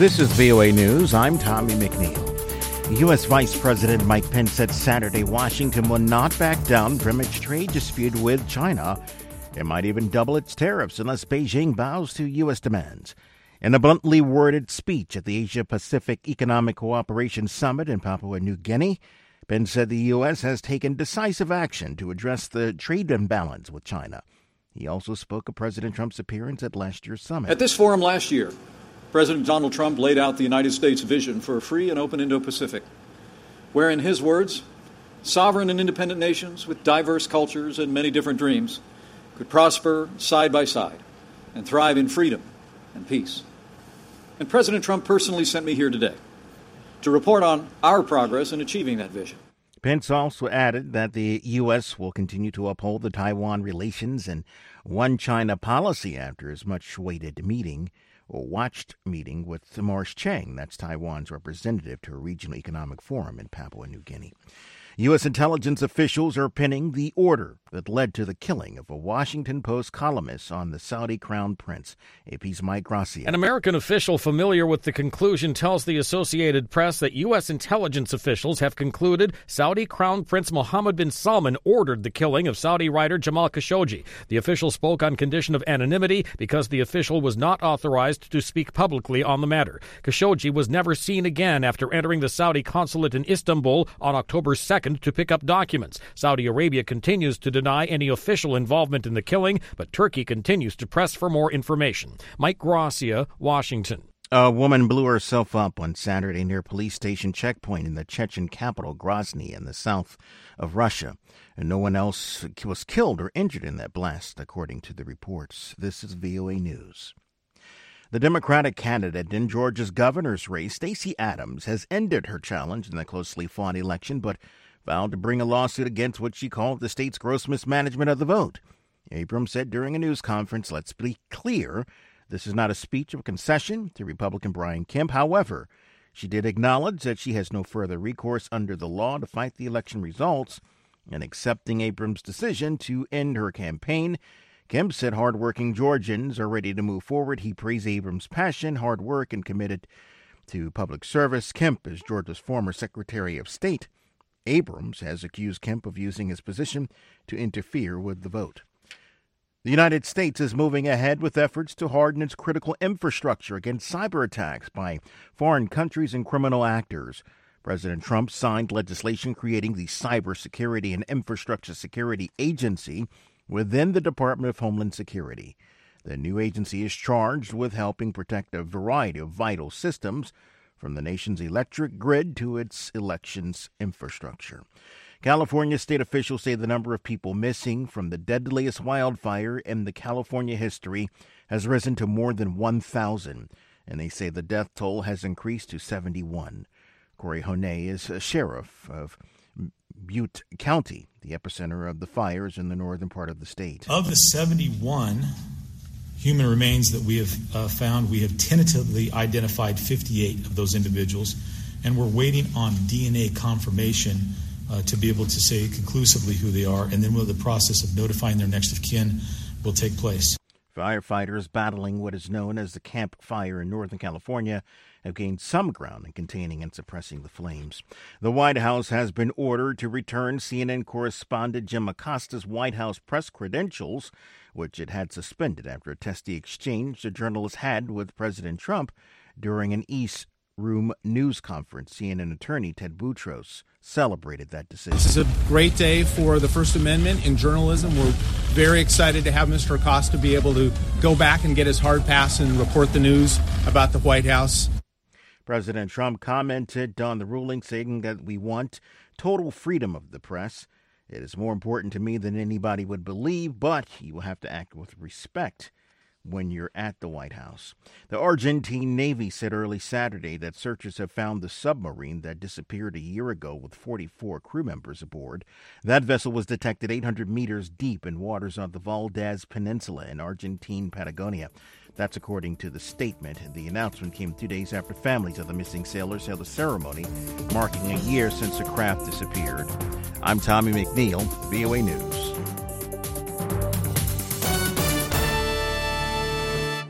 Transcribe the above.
This is VOA News. I'm Tommy McNeil. U.S. Vice President Mike Pence said Saturday Washington will not back down from its trade dispute with China. It might even double its tariffs unless Beijing bows to U.S. demands. In a bluntly worded speech at the Asia-Pacific Economic Cooperation Summit in Papua New Guinea, Pence said the U.S. has taken decisive action to address the trade imbalance with China. He also spoke of President Trump's appearance at last year's summit. At this forum last year, President Donald Trump laid out the United States' vision for a free and open Indo-Pacific, where, in his words, sovereign and independent nations with diverse cultures and many different dreams could prosper side by side and thrive in freedom and peace. And President Trump personally sent me here today to report on our progress in achieving that vision. Pence also added that the U.S. will continue to uphold the Taiwan relations and one China policy after his much-awaited watched meeting with Morris Chang, that's Taiwan's representative to a regional economic forum in Papua New Guinea. U.S. intelligence officials are pinning the order that led to the killing of a Washington Post columnist on the Saudi Crown Prince. AP's Mike Gracia. An American official familiar with the conclusion tells the Associated Press that U.S. intelligence officials have concluded Saudi Crown Prince Mohammed bin Salman ordered the killing of Saudi writer Jamal Khashoggi. The official spoke on condition of anonymity because the official was not authorized to speak publicly on the matter. Khashoggi was never seen again after entering the Saudi consulate in Istanbul on October 2nd to pick up documents. Saudi Arabia continues to deny any official involvement in the killing, but Turkey continues to press for more information. Mike Gracia, Washington. A woman blew herself up on Saturday near a police station checkpoint in the Chechen capital, Grozny, in the south of Russia. And no one else was killed or injured in that blast, according to the reports. This is VOA News. The Democratic candidate in Georgia's governor's race, Stacey Abrams, has ended her challenge in the closely fought election, but vowed to bring a lawsuit against what she called the state's gross mismanagement of the vote. Abrams said during a news conference, "Let's be clear, this is not a speech of concession to Republican Brian Kemp." However, she did acknowledge that she has no further recourse under the law to fight the election results. In accepting Abrams' decision to end her campaign, Kemp said hardworking Georgians are ready to move forward. He praised Abrams' passion, hard work, and committed to public service. Kemp is Georgia's former Secretary of State. Abrams has accused Kemp of using his position to interfere with the vote. The United States is moving ahead with efforts to harden its critical infrastructure against cyber attacks by foreign countries and criminal actors. President Trump signed legislation creating the Cybersecurity and Infrastructure Security Agency within the Department of Homeland Security. The new agency is charged with helping protect a variety of vital systems, from the nation's electric grid to its elections infrastructure. California state officials say the number of people missing from the deadliest wildfire in the California history has risen to more than 1,000, and they say the death toll has increased to 71. Corey Honey is a sheriff of Butte County, the epicenter of the fires in the northern part of the state. Of the 71 human remains that we have found, we have tentatively identified 58 of those individuals, and we're waiting on DNA confirmation to be able to say conclusively who they are, and then the process of notifying their next of kin will take place. Firefighters battling what is known as the Camp Fire in Northern California have gained some ground in containing and suppressing the flames. The White House has been ordered to return CNN correspondent Jim Acosta's White House press credentials, which it had suspended after a testy exchange the journalist had with President Trump during an East Room news conference. CNN attorney Ted Boutros celebrated that decision. This is a great day for the First Amendment in journalism. We're very excited to have Mr. Acosta be able to go back and get his hard pass and report the news about the White House. President Trump commented on the ruling, saying that we want total freedom of the press. It is more important to me than anybody would believe, but you will have to act with respect when you're at the White House. The Argentine Navy said early Saturday that searchers have found the submarine that disappeared a year ago with 44 crew members aboard. That vessel was detected 800 meters deep in waters on the Valdez Peninsula in Argentine Patagonia. That's according to the statement. The announcement came 2 days after families of the missing sailors held a ceremony marking a year since the craft disappeared. I'm Tommy McNeil, VOA News.